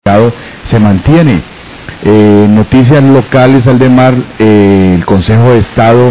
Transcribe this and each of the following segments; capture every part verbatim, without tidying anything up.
se mantiene. Eh, noticias locales, Aldemar, eh, el Consejo de Estado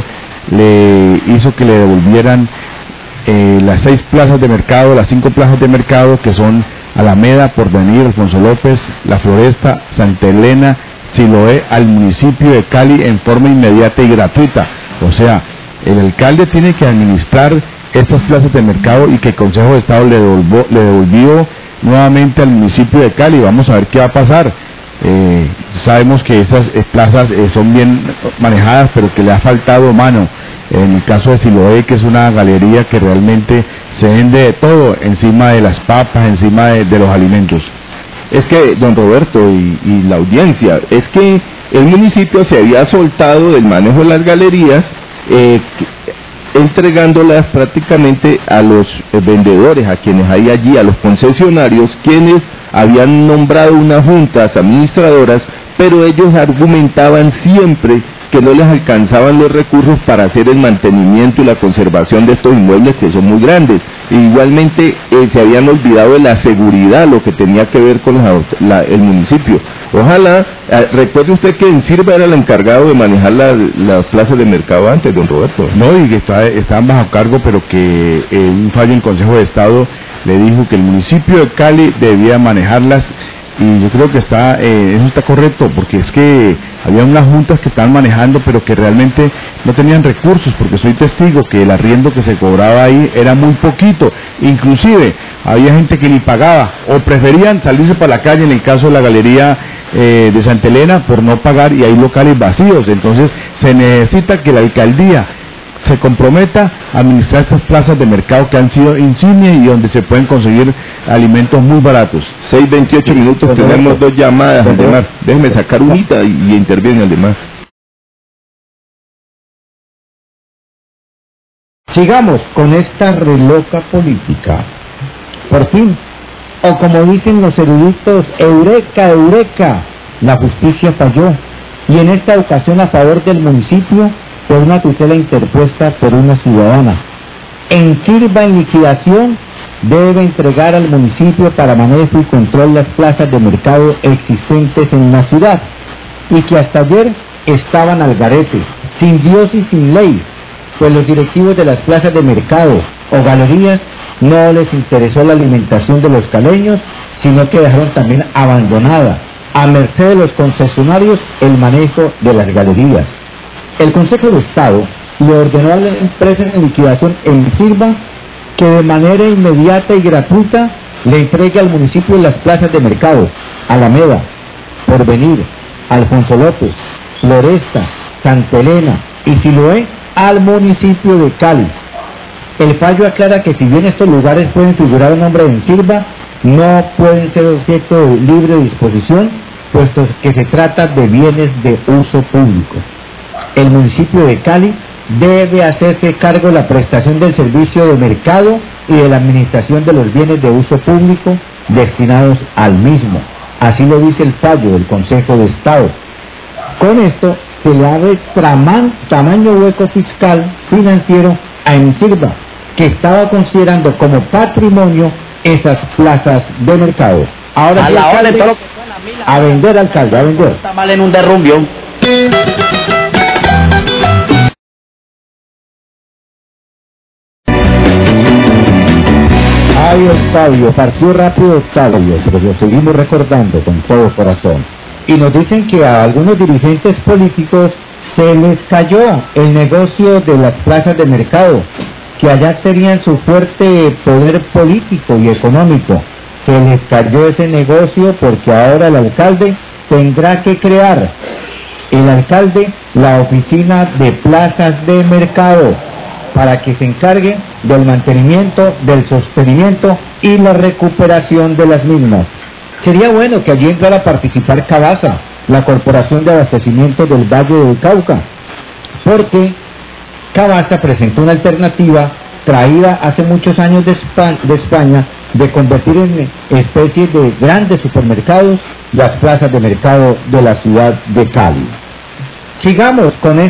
le hizo que le devolvieran eh, las seis plazas de mercado, las cinco plazas de mercado que son Alameda, Porvenir, Alfonso López, La Floresta, Santa Elena, Siloé, al municipio de Cali en forma inmediata y gratuita. O sea, el alcalde tiene que administrar estas plazas de mercado y que el Consejo de Estado le devolvió, le devolvió nuevamente al municipio de Cali. Vamos a ver qué va a pasar. Eh, sabemos que esas eh, plazas eh, son bien manejadas, pero que le ha faltado mano. En el caso de Siloé, que es una galería que realmente se vende de todo, encima de las papas, encima de, de los alimentos. Es que, don Roberto y, y la audiencia, es que el municipio se había soltado del manejo de las galerías, eh, entregándolas prácticamente a los eh, vendedores, a quienes hay allí, a los concesionarios, quienes habían nombrado unas juntas administradoras, pero ellos argumentaban siempre que no les alcanzaban los recursos para hacer el mantenimiento y la conservación de estos inmuebles, que son muy grandes. E igualmente eh, se habían olvidado de la seguridad, lo que tenía que ver con la, la, el municipio. Ojalá, eh, recuerde usted que en Sirva era el encargado de manejar la, las plazas de mercado antes, don Roberto. No, y que está, estaban bajo cargo, pero que eh, un fallo en Consejo de Estado le dijo que el municipio de Cali debía manejarlas. Y yo creo que está eh, eso está correcto, porque es que había unas juntas que estaban manejando, pero que realmente no tenían recursos, porque soy testigo que el arriendo que se cobraba ahí era muy poquito, inclusive había gente que ni pagaba, o preferían salirse para la calle, en el caso de la galería eh, de Santa Elena, por no pagar, y hay locales vacíos. Entonces se necesita que la alcaldía se comprometa a administrar estas plazas de mercado que han sido insignia y donde se pueden conseguir alimentos muy baratos. seis veintiocho minutos, tenemos dos llamadas, Aldemar. Déjeme sacar unita y, y interviene Aldemar. Sigamos con esta reloca política. Por fin, o como dicen los eruditos, eureka, eureka, la justicia falló, y en esta ocasión a favor del municipio por una tutela interpuesta por una ciudadana. En Sirva en liquidación debe entregar al municipio para manejo y control las plazas de mercado existentes en la ciudad, y que hasta ayer estaban al garete, sin Dios y sin ley, pues los directivos de las plazas de mercado o galerías no les interesó la alimentación de los caleños, sino que dejaron también abandonada, a merced de los concesionarios, el manejo de las galerías. El Consejo de Estado le ordenó a las empresas en liquidación en Sirva que de manera inmediata y gratuita le entregue al municipio las plazas de mercado, Alameda, Porvenir, Alfonso López, Floresta, Santa Elena y Siloé al municipio de Cali. El fallo aclara que si bien estos lugares pueden figurar un nombre en Sirva, no pueden ser objeto de libre disposición, puesto que se trata de bienes de uso público. El municipio de Cali debe hacerse cargo de la prestación del servicio de mercado y de la administración de los bienes de uso público destinados al mismo. Así lo dice el fallo del Consejo de Estado. Con esto se le abre traman, tamaño hueco fiscal financiero a Ensirva, que estaba considerando como patrimonio esas plazas de mercado. Ahora a la hora de todo lo que suena, Mila, a vender, alcalde, a vender. Está mal en un derrumbio. Ay, Octavio, partió rápido Octavio, pero lo seguimos recordando con todo corazón. Y nos dicen que a algunos dirigentes políticos se les cayó el negocio de las plazas de mercado, que allá tenían su fuerte poder político y económico. Se les cayó ese negocio porque ahora el alcalde tendrá que crear, el alcalde, la oficina de plazas de mercado, para que se encargue del mantenimiento, del sostenimiento y la recuperación de las mismas. Sería bueno que allí entrara a participar Cavasa, la Corporación de Abastecimiento del Valle del Cauca, porque Cavasa presentó una alternativa traída hace muchos años de España, de España, de convertir en especie de grandes supermercados las plazas de mercado de la ciudad de Cali. Sigamos con